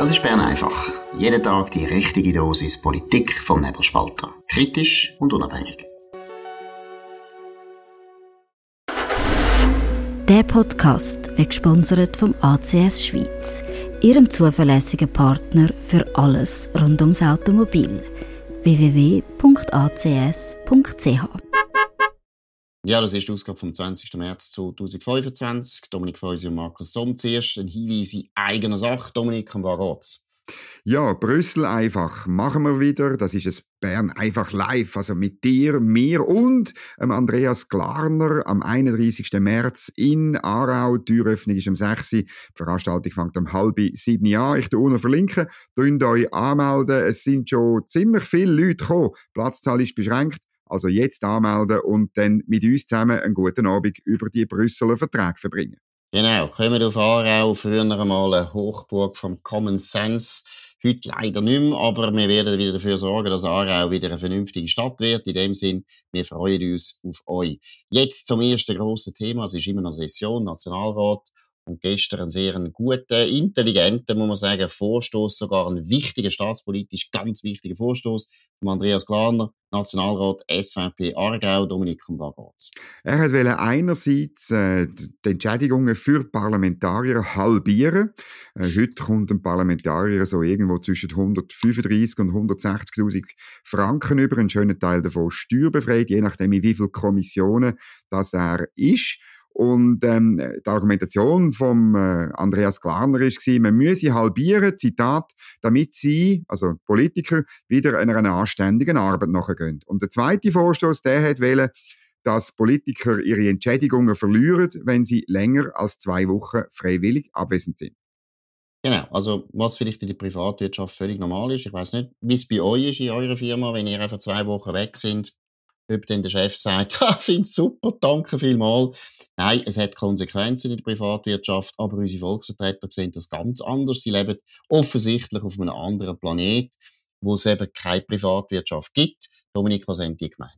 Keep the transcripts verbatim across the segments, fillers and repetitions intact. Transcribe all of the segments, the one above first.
Das ist Bern einfach. Jeden Tag die richtige Dosis Politik vom Nebelspalter. Kritisch und unabhängig. Der Podcast wird gesponsert vom A C S Schweiz, Ihrem zuverlässigen Partner für alles rund ums Automobil. w w w punkt a c s punkt c h Ja, das ist die Ausgabe vom zwanzigsten März zweitausendfünfundzwanzig. Dominik Feusi und Markus Somm zuerst. Ein Hinweis in eigener Sache. Dominik, um was geht's? Ja, Brüssel einfach machen wir wieder. Das ist es Bern einfach live. Also mit dir, mir und ähm, Andreas Glarner am einunddreißigsten März in Aarau. Die Türöffnung ist um sechs Uhr. Die Veranstaltung fängt um halb sieben an. Ich tue unten verlinken. Könnt euch anmelden. Es sind schon ziemlich viele Leute gekommen. Die Platzzahl ist beschränkt. Also jetzt anmelden und dann mit uns zusammen einen guten Abend über die Brüsseler Verträge verbringen. Genau, kommen wir auf Aarau, früher einmal eine Hochburg vom Common Sense. Heute leider nicht mehr, aber wir werden wieder dafür sorgen, dass Aarau wieder eine vernünftige Stadt wird. In dem Sinn, wir freuen uns auf euch. Jetzt zum ersten grossen Thema. Es ist immer noch Session, Nationalrat. Und gestern einen sehr guten, intelligenten, muss man sagen, Vorstoß, sogar ein wichtiger, staatspolitisch ganz wichtiger Vorstoß von Andreas Glarner, Nationalrat S V P Aargau. Dominik, um was geht's? Er wollte einerseits äh, die Entschädigungen für Parlamentarier halbieren. Äh, heute kommt ein Parlamentarier so irgendwo zwischen hundertfünfunddreissig und hundertsechzigtausend Franken über, einen schönen Teil davon steuerbefreit, je nachdem, in wie viele Kommissionen das er ist. Und ähm, die Argumentation vom äh, Andreas Glarner war, man müsse halbieren, Zitat, damit sie, also Politiker, wieder einer anständigen Arbeit nachgehen. Und der zweite Vorstoß, der hat wollen, dass Politiker ihre Entschädigungen verlieren, wenn sie länger als zwei Wochen freiwillig abwesend sind. Genau, also was vielleicht in der Privatwirtschaft völlig normal ist. Ich weiss nicht, wie es bei euch ist in eurer Firma, wenn ihr einfach zwei Wochen weg sind, ob dann der Chef sagt, «Ha, find's super, danke vielmals.» Nein, es hat Konsequenzen in der Privatwirtschaft, aber unsere Volksvertreter sehen das ganz anders. Sie leben offensichtlich auf einem anderen Planet, wo es eben keine Privatwirtschaft gibt. Dominik, was haben die gemeint?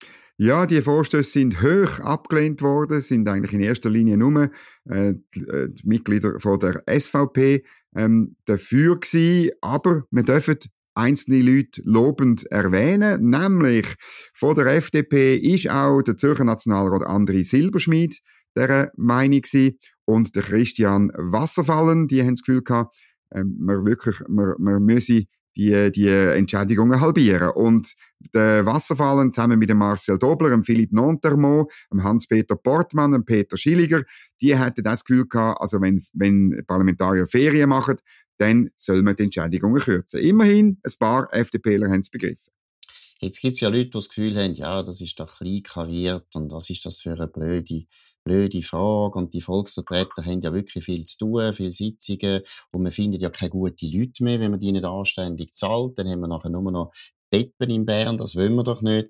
Ja, die Vorstöße sind hoch abgelehnt worden, sind eigentlich in erster Linie nur äh, die, äh, die Mitglieder von der S V P ähm, dafür gewesen, aber wir dürfen einzelne Leute lobend erwähnen, nämlich von der F D P ist auch der Zürcher Nationalrat André Silberschmidt dieser Meinung gewesen und der Christian Wasserfallen, die haben das Gefühl gehabt, äh, man wirklich, man, man müsse die, die Entschädigungen halbieren. Und der Wasserfallen zusammen mit dem Marcel Dobler, dem Philippe Nontermont, dem Hans-Peter Portmann, dem Peter Schilliger, die hätten das Gefühl gehabt, also wenn, wenn Parlamentarier Ferien machen, dann soll man die Entschädigungen kürzen. Immerhin, ein paar FDPler haben es begriffen. Jetzt gibt es ja Leute, die das Gefühl haben, ja, das ist doch klein kariert und was ist das für eine blöde, blöde Frage und die Volksvertreter haben ja wirklich viel zu tun, viele Sitzungen und man findet ja keine guten Leute mehr, wenn man die nicht anständig zahlt. Dann haben wir nachher nur noch Deppen in Bern, das wollen wir doch nicht.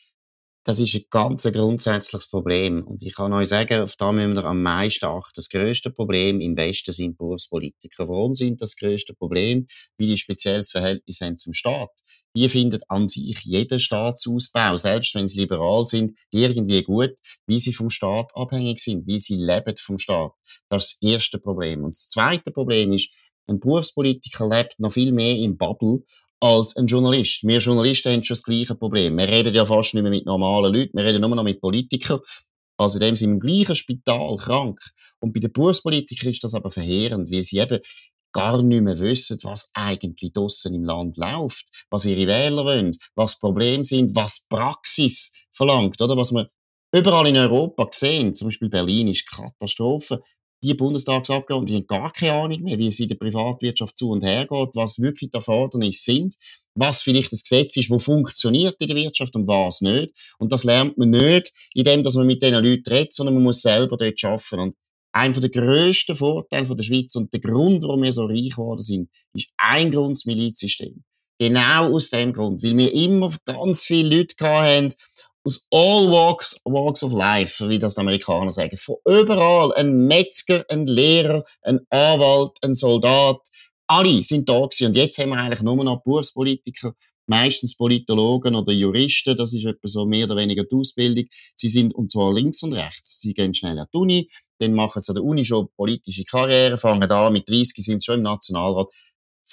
Das ist ein ganz grundsätzliches Problem. Und ich kann euch sagen, auf das müssen wir am meisten achten. Das grösste Problem im Westen sind Berufspolitiker. Warum sind das grösste Problem? Weil die spezielles Verhältnis haben zum Staat. Die finden an sich jeden Staatsausbau, selbst wenn sie liberal sind, irgendwie gut, wie sie vom Staat abhängig sind, wie sie leben vom Staat. Das ist das erste Problem. Und das zweite Problem ist, ein Berufspolitiker lebt noch viel mehr im Bubble als ein Journalist. Wir Journalisten haben schon das gleiche Problem. Wir reden ja fast nicht mehr mit normalen Leuten, wir reden nur noch mit Politikern. Also in dem sind im gleichen Spital krank. Und bei den Berufspolitikern ist das aber verheerend, weil sie eben gar nicht mehr wissen, was eigentlich draussen im Land läuft, was ihre Wähler wollen, was Probleme sind, was Praxis verlangt, oder? Was wir überall in Europa sehen, zum Beispiel Berlin, ist Katastrophe. Die Bundestagsabgeordneten, die haben gar keine Ahnung mehr, wie es in der Privatwirtschaft zu und her geht, was wirklich die Erfordernisse sind, was vielleicht das Gesetz ist, wo funktioniert in der Wirtschaft und was nicht. Und das lernt man nicht, indem dass man mit diesen Leuten redet, sondern man muss selber dort arbeiten. Und einer der grössten Vorteile der Schweiz und der Grund, warum wir so reich geworden sind, ist ein Grund, das Milizsystem. Genau aus dem Grund, weil wir immer ganz viele Leute hatten, aus all walks, walks of life, wie das die Amerikaner sagen. Von überall. Ein Metzger, ein Lehrer, ein Anwalt, ein Soldat. Alle sind da gewesen. Und jetzt haben wir eigentlich nur noch Berufspolitiker, meistens Politologen oder Juristen. Das ist etwa so mehr oder weniger die Ausbildung. Sie sind, und zwar links und rechts. Sie gehen schnell an die Uni, dann machen sie an der Uni schon politische Karriere, fangen an, mit dreißig sind sie schon im Nationalrat.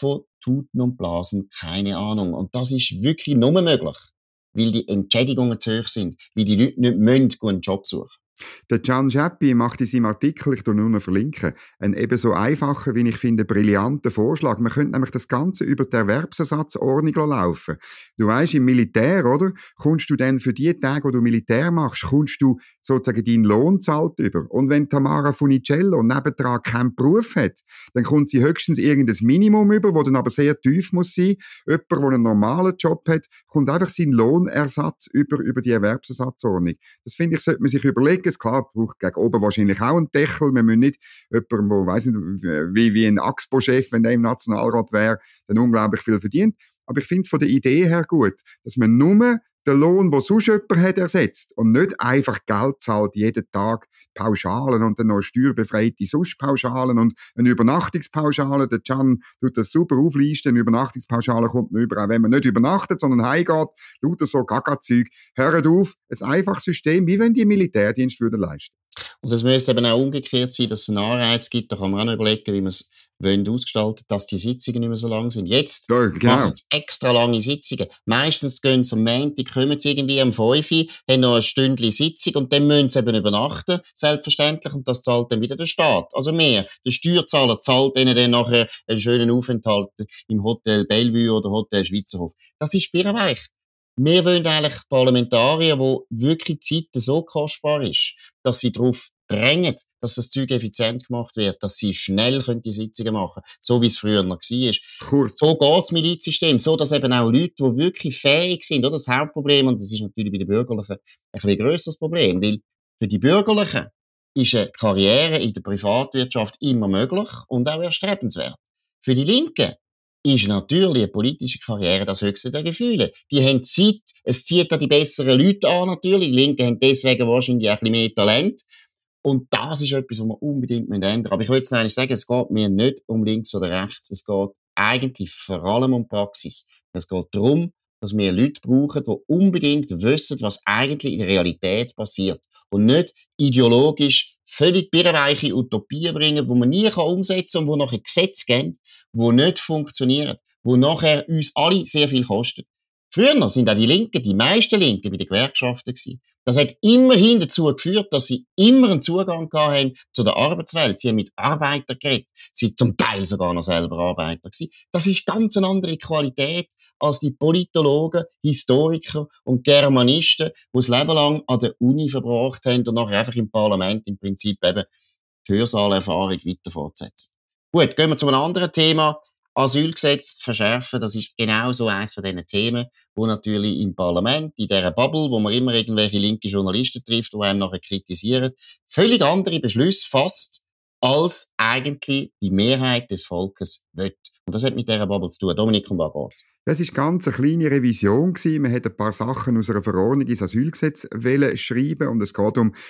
von Tuten und Blasen keine Ahnung. Und das ist wirklich nur möglich, weil die Entschädigungen zu hoch sind, weil die Leute nicht müssen, einen Job suchen. Der Can Schäppi macht in seinem Artikel, ich nur noch verlinken, einen ebenso einfachen, wie ich finde, brillanten Vorschlag. Man könnte nämlich das Ganze über die Erwerbsersatzordnung laufen. Du weisst, im Militär, oder? Kommst du dann für die Tage, wo du Militär machst, kommst du sozusagen deinen Lohn zahlt über. Und wenn Tamara Funicello nebendran keinen Beruf hat, dann kommt sie höchstens irgendein Minimum über, das dann aber sehr tief muss sein. Jemand, der einen normalen Job hat, kommt einfach seinen Lohnersatz über, über die Erwerbsersatzordnung. Das finde ich, sollte man sich überlegen. Klar, braucht gegen oben wahrscheinlich auch einen Deckel. Wir müssen nicht jemanden, der, weiss nicht, wie, wie ein A X P O-Chef, wenn der im Nationalrat wäre, dann unglaublich viel verdient. Aber ich finde es von der Idee her gut, dass man nur den Lohn, den sonst jemand hat, ersetzt und nicht einfach Geld zahlt, jeden Tag Pauschalen und dann noch steuerbefreite Sonstpauschalen und eine Übernachtungspauschale. Der Can tut das super auflisten. Eine Übernachtungspauschale kommt man über, auch wenn man nicht übernachtet, sondern heimgeht. Lauter so Gaga-Zeug. Hört auf, ein einfaches System, wie wenn die Militärdienst würden leisten. Und es müsste eben auch umgekehrt sein, dass es einen Anreiz gibt. Da kann man auch noch überlegen, wie man es wollen ausgestalten, dass die Sitzungen nicht mehr so lang sind. Jetzt ja, genau. machen sie extra lange Sitzungen. Meistens gehen sie am Montag, kommen sie irgendwie am fünf Uhr, haben noch ein Stündchen Sitzung und dann müssen sie eben übernachten, selbstverständlich, und das zahlt dann wieder der Staat. Also mehr. Der Steuerzahler zahlt ihnen dann nachher einen schönen Aufenthalt im Hotel Bellevue oder Hotel Schweizerhof. Das ist birrenweich. Wir wollen eigentlich Parlamentarier, wo wirklich die Zeit so kostbar ist, dass sie darauf drängen, dass das Zeug effizient gemacht wird, dass sie schnell die Sitzungen machen können, so wie es früher noch war. Kurz. So geht das Milizsystem, so dass eben auch Leute, die wirklich fähig sind, oder das Hauptproblem, und das ist natürlich bei den Bürgerlichen ein bisschen grösseres Problem, weil für die Bürgerlichen ist eine Karriere in der Privatwirtschaft immer möglich und auch erstrebenswert. Für die Linken ist natürlich eine politische Karriere das höchste der Gefühle. Die haben Zeit, es zieht auch die besseren Leute an natürlich, die Linken haben deswegen wahrscheinlich auch ein bisschen mehr Talent. Und das ist etwas, was wir unbedingt ändern müssen. Aber ich will jetzt noch einmal sagen, es geht mir nicht um links oder rechts, es geht eigentlich vor allem um Praxis. Es geht darum, dass wir Leute brauchen, die unbedingt wissen, was eigentlich in der Realität passiert. Und nicht ideologisch völlig birrenweiche Utopien bringen, die man nie umsetzen kann und die nachher Gesetze geben, die nicht funktionieren, die nachher uns alle sehr viel kosten. Früher sind auch die Linken, die meisten Linken, bei den Gewerkschaften gewesen. Das hat immerhin dazu geführt, dass sie immer einen Zugang haben zu der Arbeitswelt. Sie haben mit Arbeitern geredet. Sie sind zum Teil sogar noch selber Arbeiter gewesen. Das ist ganz eine andere Qualität als die Politologen, Historiker und Germanisten, die das Leben lang an der Uni verbracht haben und nachher einfach im Parlament im Prinzip eben die Hörsaalerfahrung weiter fortsetzen. Gut, gehen wir zu einem anderen Thema. Asylgesetz verschärfen, das ist genau so eines von diesen Themen, wo natürlich im Parlament, in dieser Bubble, wo man immer irgendwelche linke Journalisten trifft, die einem nachher kritisieren, völlig andere Beschlüsse fasst, als eigentlich die Mehrheit des Volkes will. Und das hat mit dieser Bubble zu tun. Dominik, um was geht's? Das war ganz eine kleine Revision gewesen. Man hat ein paar Sachen aus einer Verordnung ins Asylgesetz schreiben und es geht um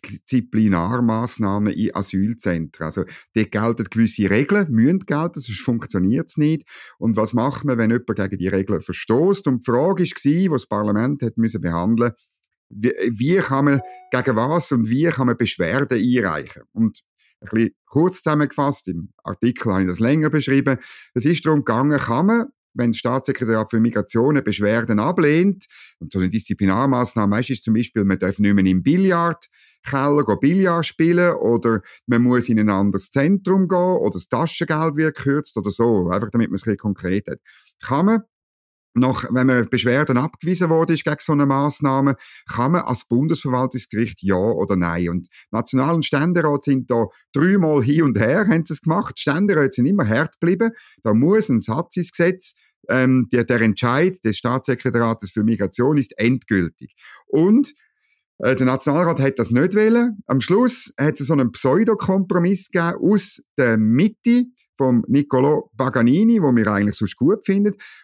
Disziplinarmaßnahmen in Asylzentren. Also, dort gelten gewisse Regeln, müssen gelten, sonst funktioniert es nicht. Und was macht man, wenn jemand gegen die Regeln verstößt? Und die Frage war, die das Parlament hat müssen behandeln, wie, wie kann man, gegen was und wie kann man Beschwerden einreichen? Und ein bisschen kurz zusammengefasst, im Artikel habe ich das länger beschrieben. Es ist darum gegangen, kann man, wenn das Staatssekretariat für Migration Beschwerden ablehnt, und so eine Disziplinarmaßnahme ist zum Beispiel, man darf nicht mehr im Billardkeller Billard spielen oder man muss in ein anderes Zentrum gehen oder das Taschengeld wird gekürzt oder so, einfach damit man es ein bisschen konkret hat. Kann man Noch, wenn man Beschwerden abgewiesen worden ist gegen so eine Massnahme, kann man als Bundesverwaltungsgericht ja oder nein. Und National- und Ständerat sind da dreimal hin und her, haben sie es gemacht. Die Ständeräte sind immer hart geblieben. Da muss ein Satz ins Gesetz. Ähm, der, der Entscheid des Staatssekretariats für Migration ist endgültig. Und äh, der Nationalrat hat das nicht wollen. Am Schluss hat es so einen Pseudokompromiss gegeben aus der Mitte vom Niccolò Paganini, wo wir eigentlich sonst gut finden.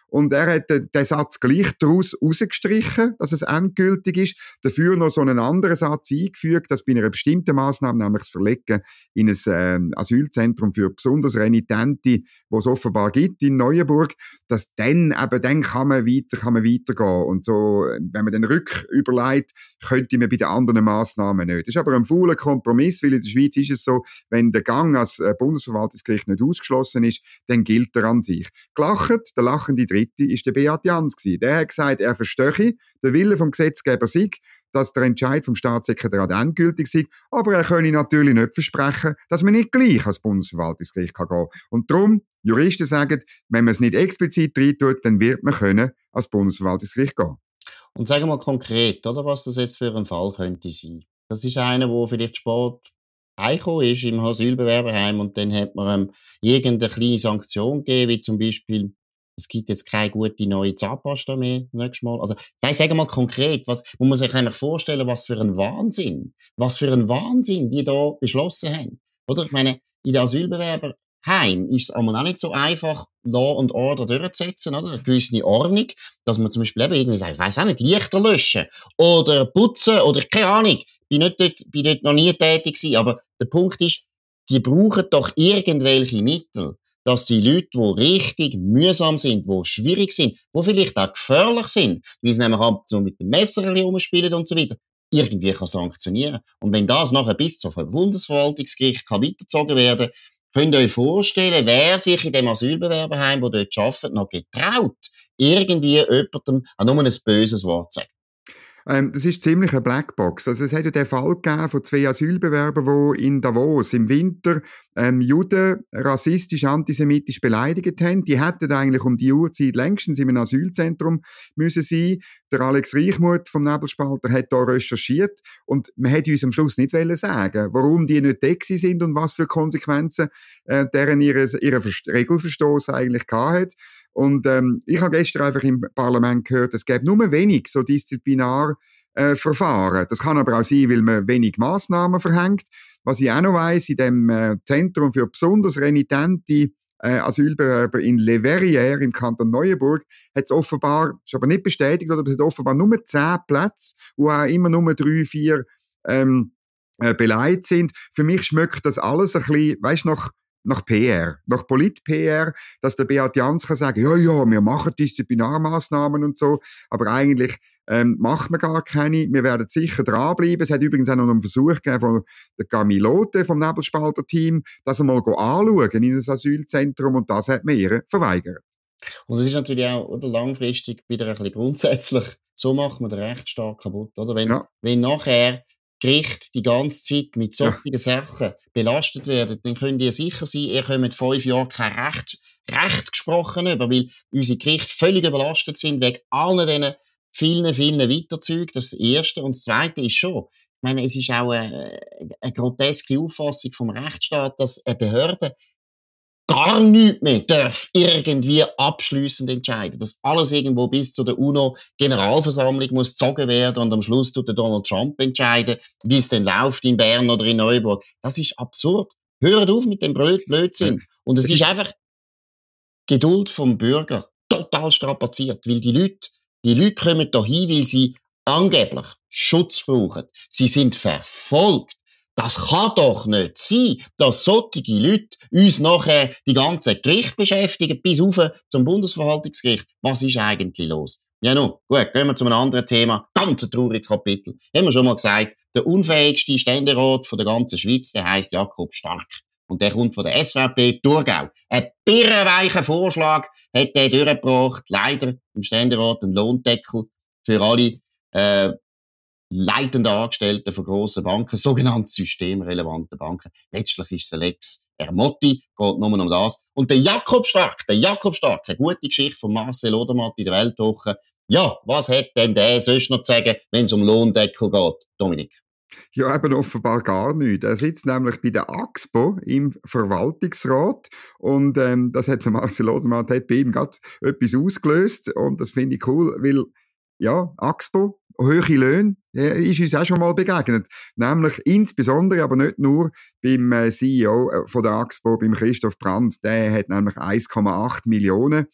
Und er hat den, den Satz gleich daraus rausgestrichen, dass es endgültig ist, dafür noch so einen anderen Satz eingefügt, dass bei einer bestimmten Massnahme, nämlich das Verlegen in ein äh, Asylzentrum für besonders Renitente, wo es offenbar gibt in Neuenburg, dass dann eben, dann kann man weiter, kann man weitergehen. Und so, wenn man den Rück überlegt, könnte man bei den anderen Massnahmen nicht. Das ist aber ein fauler Kompromiss, weil in der Schweiz ist es so, wenn der Gang als Bundesverwaltungsgericht nicht ausgeschlossen ist, dann gilt er an sich. Gelacht, der lachende Dritte, ist der Beat Jans gewesen. Der hat gesagt, er verstehe den Willen vom Gesetzgeber sei, dass der Entscheid vom Staatssekretariat endgültig sei, aber er könne natürlich nicht versprechen, dass man nicht gleich als Bundesverwaltungsgericht gehen kann. Und darum, Juristen sagen, wenn man es nicht explizit reintut, dann wird man können als Bundesverwaltungsgericht gehen. Und sagen wir konkret, oder, was das jetzt für ein Fall könnte sein. Das ist einer, der vielleicht spät heimgekommen ist im Asylbewerberheim und dann hat man ähm, irgendeine kleine Sanktion gegeben, wie zum Beispiel, es gibt jetzt keine gute neue Zahnpasta mehr nächstes Mal. Also, sagen wir mal konkret, was, muss man sich eigentlich vorstellen, was für ein Wahnsinn, was für ein Wahnsinn die da beschlossen haben. Oder? Ich meine, in den Asylbewerberheim ist es auch nicht so einfach, Law and Order durchzusetzen, oder? Eine gewisse Ordnung, dass man zum Beispiel eben irgendwie sagt, ich weiss auch nicht, Lichter löschen oder putzen oder keine Ahnung. Bin nicht dort, bin dort noch nie tätig gewesen, aber der Punkt ist, die brauchen doch irgendwelche Mittel, dass die Leute, die richtig mühsam sind, die schwierig sind, die vielleicht auch gefährlich sind, weil sie nämlich ab und zu mit dem Messer rumspielen und so weiter, irgendwie kann sanktionieren. Und wenn das nachher bis zum Bundesverwaltungsgericht kann weitergezogen werden, könnt ihr euch vorstellen, wer sich in dem Asylbewerberheim, wo dort arbeitet, noch getraut, irgendwie jemandem auch nur ein böses Wort zu sagen. Ähm, das ist ziemlich eine Blackbox. Also es hat ja den Fall gegeben von zwei Asylbewerbern, die in Davos im Winter ähm, Juden rassistisch, antisemitisch beleidigt haben. Die hätten eigentlich um die Uhrzeit längstens in einem Asylzentrum müssen sein. Der Alex Reichmuth vom Nebelspalter hat da recherchiert und man hätte uns am Schluss nicht sagen, warum die nicht da sind und was für Konsequenzen äh, deren ihre, ihre Regelverstoß eigentlich gehabt hat. Und ähm, ich habe gestern einfach im Parlament gehört, es gäbe nur wenig so disziplinar äh, Verfahren. Das kann aber auch sein, weil man wenig Massnahmen verhängt. Was ich auch noch weiss, in dem äh, Zentrum für besonders renitente äh, Asylbewerber in Le Verrières im Kanton Neuenburg hat es offenbar, ist aber nicht bestätigt, aber es hat offenbar nur zehn Plätze, wo auch immer nur drei, vier ähm, äh, beleidigt sind. Für mich schmeckt das alles ein bisschen, weisst, nach nach P R, nach Polit-P R, dass der Beat Jans kann sagen, ja, ja, wir machen Disziplinarmaßnahmen und so, aber eigentlich ähm, macht man gar keine. Wir werden sicher dranbleiben. Es hat übrigens auch noch einen Versuch gegeben von der Camilote vom Nebelspalter-Team, dass er mal anschauen in ein Asylzentrum und das hat man ihr verweigert. Und es ist natürlich auch oder, langfristig wieder ein bisschen grundsätzlich, so macht man den Rechtsstaat kaputt. Oder? Wenn, ja. wenn nachher Gericht die ganze Zeit mit solchen ja. Sachen belastet werden, dann könnt ihr sicher sein, ihr kommt fünf Jahre kein Recht, Recht gesprochen über, weil unsere Gerichte völlig überlastet sind wegen allen diesen vielen, vielen Weiterzügen. Das ist das Erste. Und das Zweite ist schon, ich meine, es ist auch eine, eine groteske Auffassung vom Rechtsstaat, dass eine Behörde gar nichts mehr darf irgendwie abschliessend entscheiden. Dass alles irgendwo bis zu der UNO-Generalversammlung muss gezogen werden und am Schluss tut der Donald Trump entscheiden, wie es denn läuft in Bern oder in Neuburg. Das ist absurd. Hört auf mit dem Blöd Blödsinn. Und es ist einfach Geduld vom Bürger total strapaziert, weil die Leute, die Leute kommen da hin, weil sie angeblich Schutz brauchen. Sie sind verfolgt. Das kann doch nicht sein, dass solche Leute uns nachher die ganze Gericht beschäftigen, bis auf zum Bundesverwaltungsgericht. Was ist eigentlich los? Ja, nun, gut, gehen wir zu einem anderen Thema. Ganz ein trauriges Kapitel. Haben wir schon mal gesagt, der unfähigste Ständerat von der ganzen Schweiz, der heisst Jakob Stark. Und der kommt von der S V P Thurgau. Ein birrenweicher Vorschlag hat der durchgebracht. Leider im Ständerat ein Lohndeckel für alle, äh, leitende Angestellte von grossen Banken, sogenannte systemrelevante Banken. Letztlich ist es ein Lex Ermotti, geht nur um das. Und der Jakob Stark, der Jakob Stark, eine gute Geschichte von Marcel Odermatt in der Weltwoche. Ja, was hat denn der sonst noch zu sagen, wenn es um Lohndeckel geht, Dominik? Ja, eben offenbar gar nicht. Er sitzt nämlich bei der AXPO im Verwaltungsrat und ähm, das hat der Marcel Odermatt hat bei ihm gerade etwas ausgelöst und das finde ich cool, weil ja, AXPO, hohe Löhne, ist uns auch schon mal begegnet. Nämlich insbesondere, aber nicht nur beim C E O von der AXPO, beim Christoph Brandt. Der hat nämlich eins Komma acht Millionen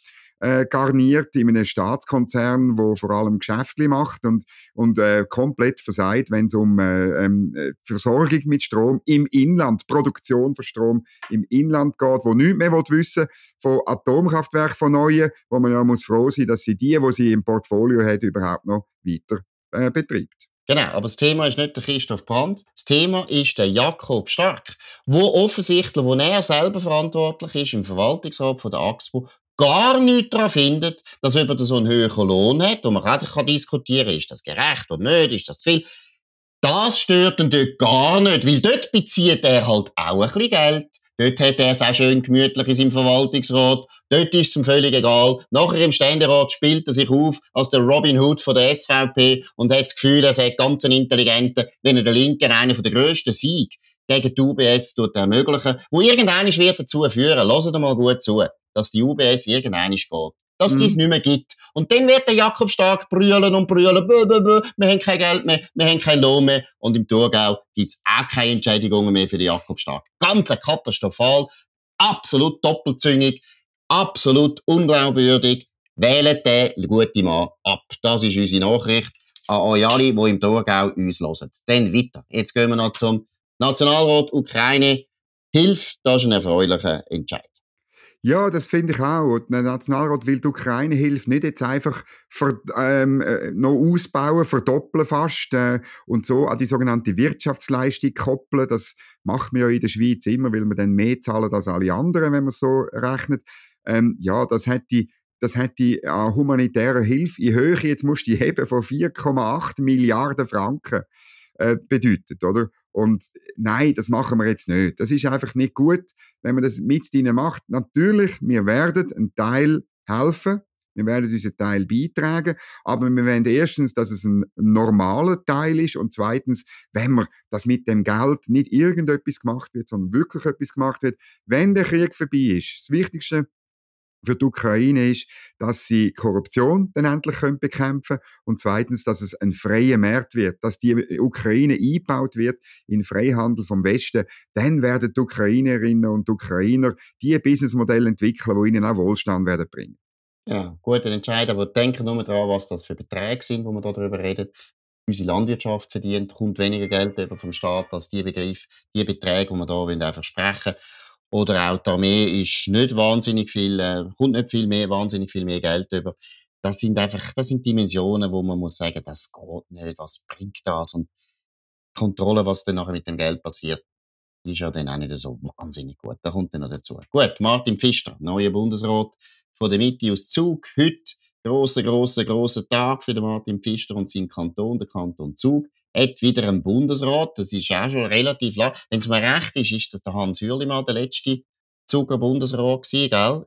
äh, garniert in einem Staatskonzern, wo vor allem Geschäfte macht und, und äh, komplett versagt, wenn es um äh, äh, Versorgung mit Strom im Inland, Produktion von Strom im Inland geht, wo nichts mehr wissen von Atomkraftwerken, von neuen, wo man ja muss froh sein, dass sie die, die sie im Portfolio hat, überhaupt noch weiter äh, betreibt. Genau, aber das Thema ist nicht der Christoph Brandt, das Thema ist der Jakob Stark, wo offensichtlich, wo er selber verantwortlich ist, im Verwaltungsrat von der A X P O, gar nichts daran findet, dass jemand so einen höheren Lohn hat, wo man auch diskutieren kann, ist das gerecht oder nicht, ist das zu viel. Das stört ihn dort gar nicht, weil dort bezieht er halt auch ein bisschen Geld. Dort hat er es auch schön gemütlich in seinem Verwaltungsrat. Dort ist es ihm völlig egal. Nachher im Ständerat spielt er sich auf als der Robin Hood von der S V P und hat das Gefühl, er sei ganz ein intelligenter, wenn er der Linken einen der grössten Siege gegen die U B S ermöglichen, wo irgendwann wird dazu führen, hört mal gut zu, dass die U B S irgendwann geht. Dass die es nicht mehr gibt. Und dann wird der Jakob Stark brüllen und brüllen, bö, bö, bö, wir haben kein Geld mehr, wir haben keinen Lohn mehr. Und im Thurgau gibt's auch keine Entschädigungen mehr für den Jakob Stark. Ganz katastrophal, absolut doppelzüngig, absolut unglaubwürdig. Wählt den guten Mann ab. Das ist unsere Nachricht an euch alle, die im Thurgau uns hören. Dann weiter. Jetzt gehen wir noch zum Nationalrat Ukraine. Hilfe, das ist ein erfreulicher Entscheid. Ja, das finde ich auch. Der Nationalrat will die Ukraine-Hilfe nicht jetzt einfach ver, ähm, noch ausbauen, verdoppeln fast äh, und so an die sogenannte Wirtschaftsleistung koppeln. Das macht man ja in der Schweiz immer, weil man dann mehr zahlen als alle anderen, wenn man so rechnet. Ähm, ja, das hätte das hätte an humanitärer Hilfe in Höhe, jetzt musst du die heben, von vier Komma acht Milliarden Franken äh, bedeutet, oder? Und nein, das machen wir jetzt nicht. Das ist einfach nicht gut, wenn man das mit ihnen macht. Natürlich, wir werden einen Teil helfen, wir werden unseren Teil beitragen, aber wir wollen erstens, dass es ein normaler Teil ist und zweitens, wenn man das mit dem Geld nicht irgendetwas gemacht wird, sondern wirklich etwas gemacht wird, wenn der Krieg vorbei ist. Das Wichtigste für die Ukraine ist, dass sie Korruption dann endlich bekämpfen können und zweitens, dass es ein freier Markt wird, dass die Ukraine eingebaut wird in Freihandel vom Westen. Dann werden die Ukrainerinnen und Ukrainer die Businessmodelle entwickeln, die ihnen auch Wohlstand werden bringen. Ja, guter Entscheid, aber denken nur daran, was das für Beträge sind, wo wir darüber reden. Unsere Landwirtschaft verdient, kommt weniger Geld über vom Staat als die Begriff, die Beträge, die wir da einfach versprechen. Oder auch die Armee ist nicht wahnsinnig viel, äh, kommt nicht viel mehr, wahnsinnig viel mehr Geld über. Das sind einfach, das sind Dimensionen, wo man muss sagen, das geht nicht, was bringt das? Und die Kontrolle, was dann nachher mit dem Geld passiert, ist ja dann auch nicht so wahnsinnig gut. Da kommt dann noch dazu. Gut, Martin Pfister, neuer Bundesrat von der Mitte aus Zug. Heute grosser, grosser, grosser Tag für den Martin Pfister und seinen Kanton, der Kanton Zug. Hat wieder einen Bundesrat, das ist auch schon relativ lang. Wenn es mir recht ist, ist das der Hans Hürlimann der letzte Zuger Bundesrat gewesen, gell?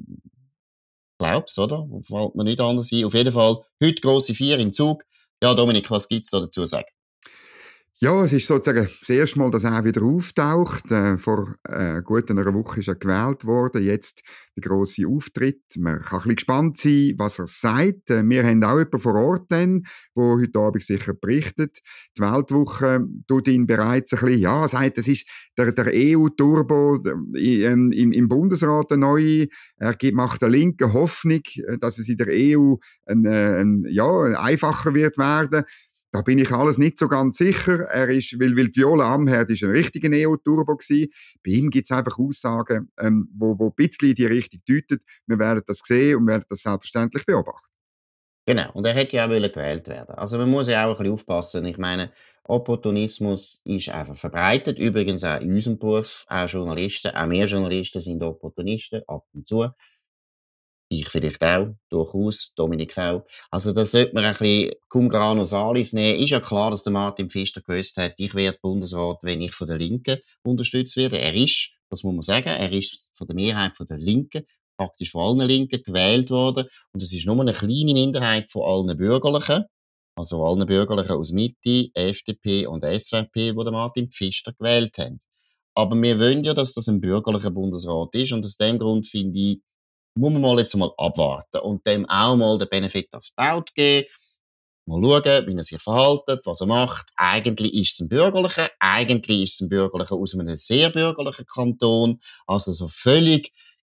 Glaub's, oder? Fällt mir nicht anders ein. Auf jeden Fall, heute grosse Vier im Zug. Ja, Dominik, was gibt's da dazu zu sagen? Ja, es ist sozusagen das erste Mal, dass er wieder auftaucht. Äh, vor äh, gut einer Woche ist er gewählt worden. Jetzt der grosse Auftritt. Man kann ein bisschen gespannt sein, was er sagt. Äh, wir haben auch jemanden vor Ort, der heute Abend sicher berichtet. Die Weltwoche tut ihn bereits ein bisschen, ja, sagt, das ist der, der E U-Turbo im, im Bundesrat der neue. Er gibt, macht der Linken Hoffnung, dass es in der E U ein, ein, ja, einfacher wird werden. Da bin ich alles nicht so ganz sicher. Er ist, weil, weil Viola Amherd ist ein richtiger Neo-Turbo gewesen. Bei ihm gibt es einfach Aussagen, ähm, wo, wo ein bisschen in die Richtung deuten. Wir werden das sehen und werden das selbstverständlich beobachten. Genau. Und er hätte ja auch gewählt werden. Also man muss ja auch ein bisschen aufpassen. Ich meine, Opportunismus ist einfach verbreitet. Übrigens auch in unserem Beruf, auch Journalisten, auch mehr Journalisten sind Opportunisten, ab und zu. Ich vielleicht auch, durchaus, Dominik auch. Also da sollte man ein bisschen cum grano salis nehmen. Ist ja klar, dass der Martin Pfister gewusst hat, ich werde Bundesrat, wenn ich von der Linken unterstützt werde. Er ist, das muss man sagen, er ist von der Mehrheit von der Linken, praktisch von allen Linken gewählt worden. Und es ist nur eine kleine Minderheit von allen Bürgerlichen, also allen Bürgerlichen aus Mitte, F D P und S V P, die den Martin Pfister gewählt haben. Aber wir wollen ja, dass das ein bürgerlicher Bundesrat ist. Und aus dem Grund finde ich, muss man mal jetzt mal abwarten und dem auch mal den Benefit of Doubt geben. Mal schauen, wie er sich verhält, was er macht. Eigentlich ist es ein Bürgerlicher, eigentlich ist es ein Bürgerlicher aus einem sehr bürgerlichen Kanton, also so völlig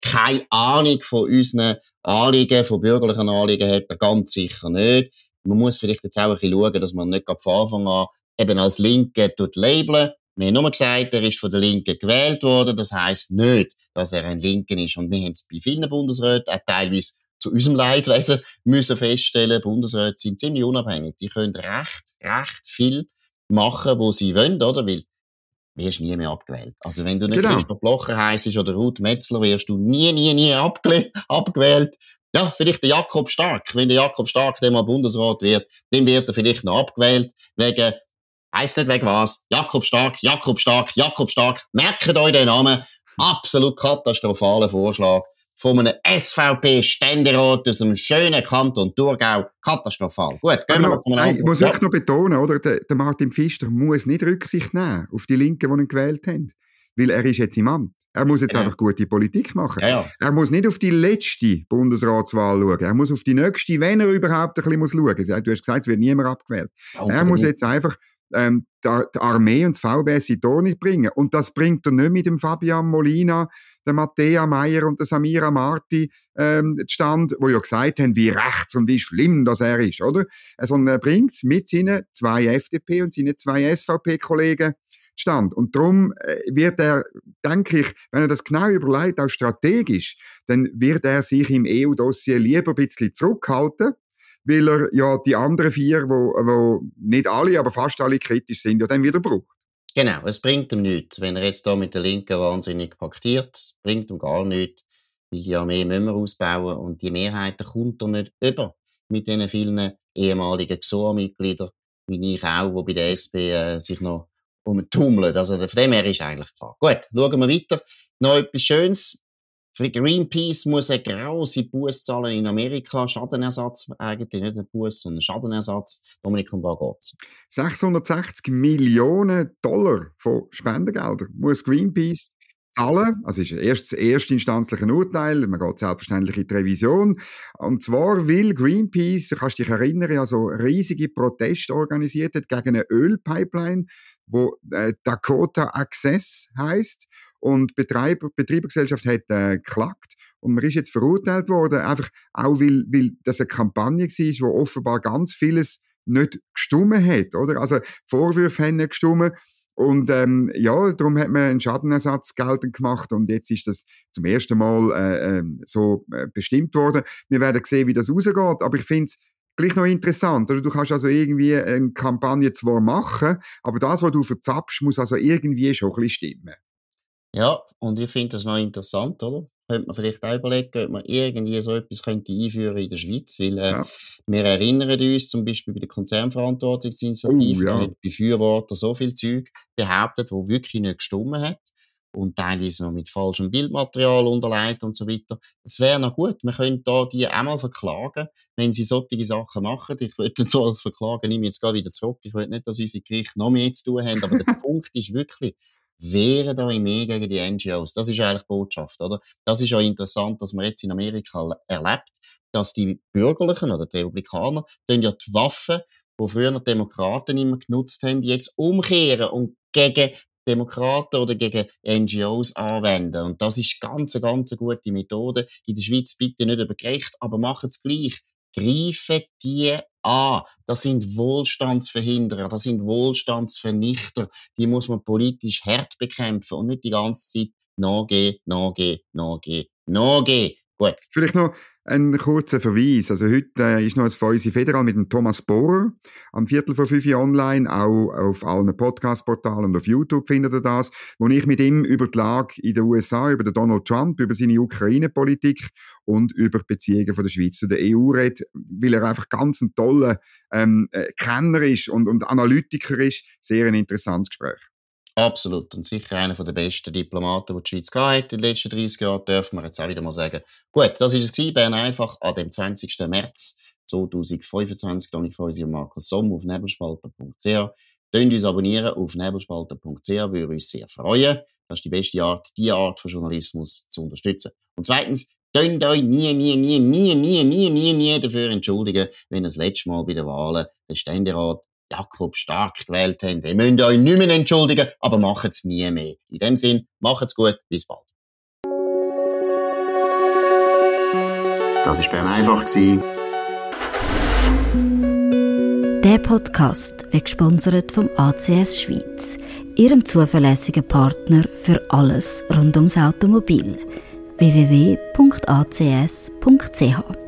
keine Ahnung von unseren Anliegen, von bürgerlichen Anliegen hat er ganz sicher nicht. Man muss vielleicht jetzt auch ein bisschen schauen, dass man nicht von Anfang an eben als Linke labeln. Wir haben nur gesagt, er ist von der Linken gewählt worden. Das heisst nicht, dass er ein Linken ist. Und wir haben es bei vielen Bundesräten, auch teilweise zu unserem Leidwesen, müssen feststellen, Bundesräte sind ziemlich unabhängig. Die können recht, recht viel machen, wo sie wollen, oder? Weil wirst nie mehr abgewählt. Also wenn du nicht Genau. Christoph Blocher heisst oder Ruth Metzler, wirst du nie, nie, nie abge- abgewählt. Ja, vielleicht der Jakob Stark. Wenn der Jakob Stark dann mal Bundesrat wird, dann wird er vielleicht noch abgewählt. Wegen, heisst nicht wegen was. Jakob Stark, Jakob Stark, Jakob Stark. Merkt euch den Namen. Absolut katastrophaler Vorschlag von einem S V P-Ständerat aus einem schönen Kanton Thurgau. Katastrophal. Gut, gehen wir Aber noch zu einem nein, ich anderen. muss Ja. wirklich noch betonen, oder? Der, der Martin Pfister muss nicht Rücksicht nehmen auf die Linken, die ihn gewählt haben. Weil er ist jetzt im Amt. Er muss jetzt Genau. einfach gute Politik machen. Ja, ja. Er muss nicht auf die letzte Bundesratswahl schauen. Er muss auf die nächste, wenn er überhaupt ein bisschen muss schauen muss. Du hast gesagt, es wird niemand abgewählt. Und Er muss jetzt einfach ähm, die, die Armee und das V B S in die Ordnung bringen. Und das bringt er nicht mit dem Fabian Molina, der Matthäa Meier und der Samira Marti ähm, zustande, die ja gesagt haben, wie rechts und wie schlimm das er ist, oder? Sondern er bringt es mit seinen zwei F D P und seinen zwei S V P-Kollegen zustande. Und darum äh, wird er, denke ich, wenn er das genau überlegt, auch strategisch, dann wird er sich im E U-Dossier lieber ein bisschen zurückhalten, weil er ja die anderen vier, wo, wo nicht alle, aber fast alle kritisch sind, ja dann wieder braucht. Genau, es bringt ihm nichts, wenn er jetzt da mit der Linken wahnsinnig paktiert. Es bringt ihm gar nichts, weil die Armee müssen wir ausbauen und die Mehrheiten kommt er nicht über mit diesen vielen ehemaligen G S O A-Mitgliedern, wie ich auch, die bei der S P äh, sich noch umtummeln. Also von dem her ist eigentlich klar. Gut, schauen wir weiter. Noch etwas Schönes. Für Greenpeace muss eine grosse Busse zahlen in Amerika. Schadenersatz, eigentlich nicht ein Busse, sondern Schadenersatz. Dominik, um was geht's? sechshundertsechzig Millionen Dollar von Spendengeldern muss Greenpeace zahlen. Also ist erst das erstinstanzliche Urteil. Man geht selbstverständlich in die Revision. Und zwar will Greenpeace, du kannst dich erinnern, ja so riesige Proteste organisiert hat gegen eine Ölpipeline, wo äh, Dakota Access heisst. Und die Betreiber, Betreibergesellschaft hat äh, geklagt und man ist jetzt verurteilt worden, einfach auch weil, weil das eine Kampagne war, wo offenbar ganz vieles nicht gestimmt hat, oder? Also Vorwürfe haben nicht gestimmt und ähm, ja, darum hat man einen Schadenersatz geltend gemacht und jetzt ist das zum ersten Mal äh, äh, so äh, bestimmt worden. Wir werden sehen, wie das rausgeht, aber ich finde es gleich noch interessant, oder? Du kannst also irgendwie eine Kampagne zwar machen, aber das, was du verzapfst, muss also irgendwie schon ein bisschen stimmen. Ja, und ich finde das noch interessant, oder? Könnte man vielleicht auch überlegen, ob man irgendwie so etwas könnte einführen in der Schweiz, weil äh, Ja. wir erinnern uns zum Beispiel bei der Konzernverantwortungsinitiative, Oh, ja. da haben die Befürworter so viel Zeug behauptet, wo wirklich nicht gestimmt hat und teilweise noch mit falschem Bildmaterial unterlegt und so weiter. Es wäre noch gut, wir könnten da die auch mal verklagen, wenn sie solche Sachen machen. Ich will so als Verklagen nehme ich jetzt gerade wieder zurück. Ich will nicht, dass unsere Gerichte noch mehr zu tun haben, aber der Punkt ist wirklich, wehren da mehr gegen die N G Os. Das ist eigentlich die Botschaft, oder? Das ist ja interessant, dass man jetzt in Amerika erlebt, dass die Bürgerlichen oder die Republikaner dann ja die Waffen, die früher die Demokraten immer genutzt haben, jetzt umkehren und gegen Demokraten oder gegen N G Os anwenden. Und das ist ganz, ganz eine gute Methode. In der Schweiz bitte nicht über Gericht, aber machen es gleich. Greifen die an. Das sind Wohlstandsverhinderer, das sind Wohlstandsvernichter. Die muss man politisch hart bekämpfen und nicht die ganze Zeit nachgehen, nachgehen, nachgehen, nachgehen. Gut. Vielleicht noch ein kurzer Verweis. Also heute äh, ist noch ein Fäusi Federal mit dem Thomas Bohrer am Viertel vor fünf online, auch auf allen Podcast-Portalen und auf YouTube findet ihr das, wo ich mit ihm über die Lage in den U S A, über den Donald Trump, über seine Ukraine-Politik und über die Beziehungen von der Schweiz zu der E U redet, weil er einfach ganz ein toller ähm, äh, Kenner ist und, und Analytiker ist. Sehr ein interessantes Gespräch. Absolut. Und sicher einer der besten Diplomaten, die die Schweiz gehabt hat in den letzten dreißig Jahren, dürfen wir jetzt auch wieder mal sagen. Gut, das war es gewesen, Bern einfach an dem zwanzigsten März zweitausendfünfundzwanzig. Dominik Feusi und Markus Somm auf nebelspalter punkt c h. Könnt uns abonnieren auf nebelspalter punkt c h, würde uns sehr freuen. Das ist die beste Art, diese Art von Journalismus zu unterstützen. Und zweitens, könnt euch nie, nie, nie, nie, nie, nie, nie, nie dafür entschuldigen, wenn ihr das letzte Mal bei den Wahlen den Ständerat Jakob Stark gewählt haben. Ihr müsst euch nicht mehr entschuldigen, aber macht es nie mehr. In dem Sinn, macht's gut, bis bald. Das war Bern einfach. Der Podcast wird gesponsert vom A C S Schweiz, ihrem zuverlässigen Partner für alles rund ums Automobil. w w w punkt a c s punkt c h